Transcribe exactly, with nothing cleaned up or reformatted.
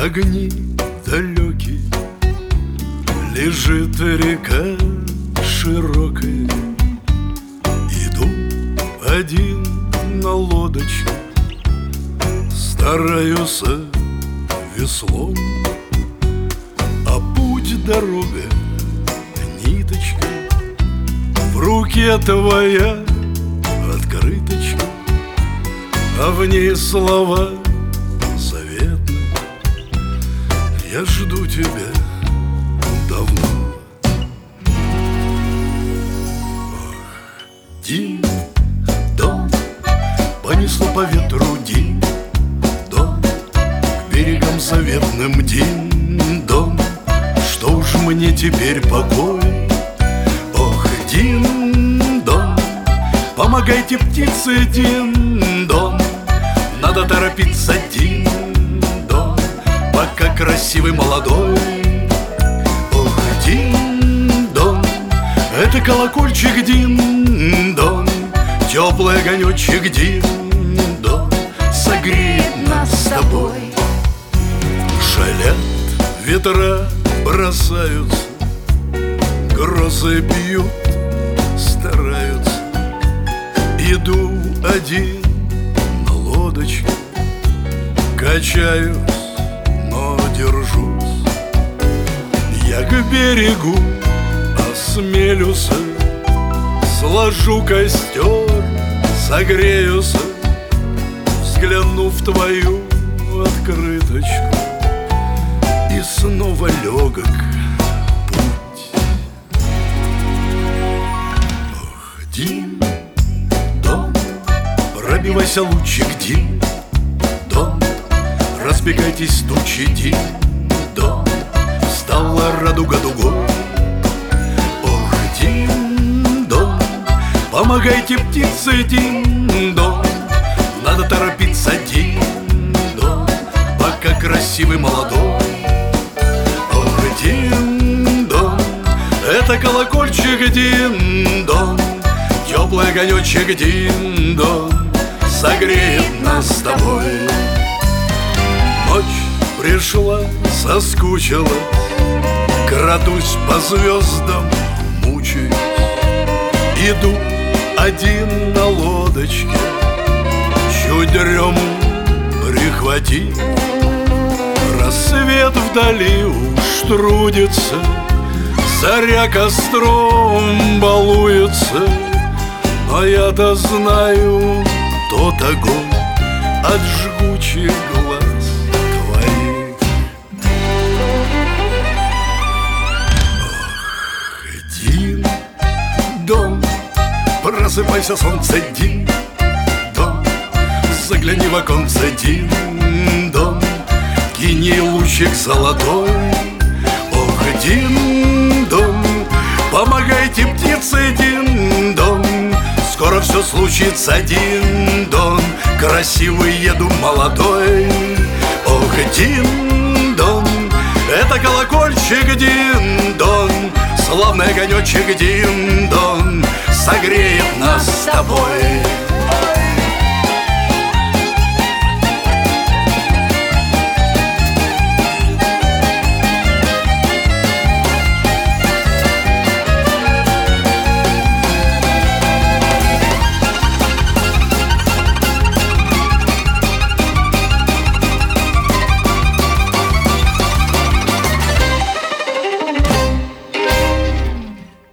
огни далекие, лежит река широкая. Иду один на лодочке, стараюсь веслом, а путь дорога, ниточка, в руке твоя открыточка, а в ней слова заветные. Я жду тебя давно. Дин-дон, понесло по ветру дин-дон, к берегам заветным дин-дон. Что уж мне теперь покой? Ох, дин-дон, помогайте, птицы, дин-дон, надо торопиться, дин-дон, пока красивый молодой. Ох, дин-дон, это колокольчик, дин-дон, теплый огонечек, дин-дон, согреет нас с тобой. Шалят ветра, бросаются, грозы бьют, стараются. Иду один на лодочке, качаюсь, но держусь. Я к берегу осмелюсь, сложу костер, согреюсь, взгляну в твою открыточку, и снова легок путь. Ох, дин-дон, пробивайся, лучик, дин-дон, разбегайтесь тучи, дин-дон, стала радуга дугой. Ох, дин-дон, помогайте, птицы, дин-дон, надо торопиться, дин-дон, пока красивый молодой. Ох, дин-дон, это колокольчик, дин-дон, теплый огонечек, дин-дон, согреет нас с тобой. Ночь пришла, соскучилась, крадусь по звездам, мучаюсь. Иду один на лодочке, чуть дрему прихвати. Рассвет вдали уж трудится, заря костром балуется, но я-то знаю, тот огонь от жгучих глаз твоих. Ох, дин-дон, просыпайся, солнце, дин-дон, загляни в оконце, дин-дон, кинь лучик золотой. Ох, дин-дон, помогайте, птицы, дин-дон, скоро все случится, дин-дон, красивый еду молодой. Ох, дин-дон, это колокольчик, дин-дон, славный огонечек, дин-дон, согреет нас с тобой.